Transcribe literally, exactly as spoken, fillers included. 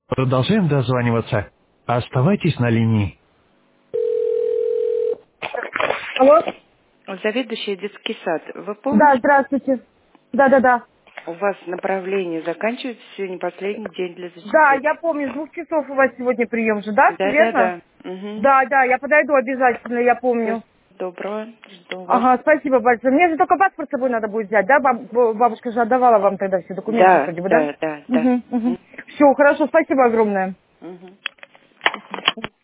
Продолжаем дозваниваться. Оставайтесь на линии. Алло? Заведующий детский сад. Вы Да, помните, здравствуйте. Да-да-да. у вас направление заканчивается сегодня последний день для Да, зачисления? я помню, с двух часов у вас сегодня прием же, да? Все Да, да, верно? да. Угу. Да, да, я подойду обязательно, я Всего помню. доброго. Жду вас. Ага, спасибо большое. Мне же только паспорт с собой надо будет взять, да? Баб- б- бабушка же отдавала вам тогда все документы, Да, вроде бы, да? да, да, да. Угу, угу. Все, хорошо, спасибо огромное. Угу.